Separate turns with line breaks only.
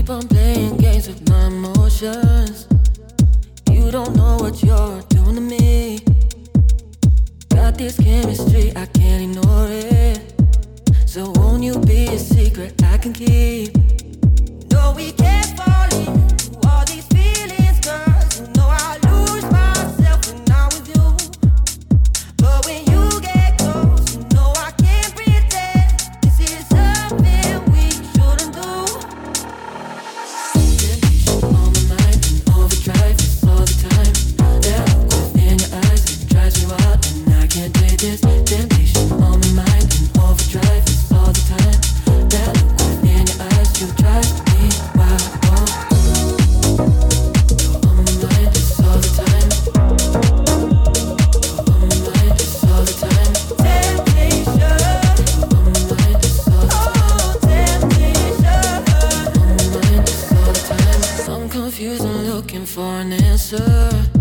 keep on playing games with my emotions. You don't know what you're doing to me. Got this chemistry, I can't ignore it. So won't you be a secret I can keep? No, we can't fall into all these feelings, 'cause you know I lose myself when I'm with you. But when you get close, you know I can't pretend. This is something we shouldn't do. Temptation on my mind and overdrive this all the time. That look within your eyes, it drives me wild and I can't take this. Temptation on my mind and overdrive this all the time. That look within your eyes, you drive me wild. You're on my mind this all the time. You're on my mind this all the time. Temptation. You're on my mind this all the time. Oh, temptation. You're on my mind this all the time. I'm confused, I'm looking for an answer.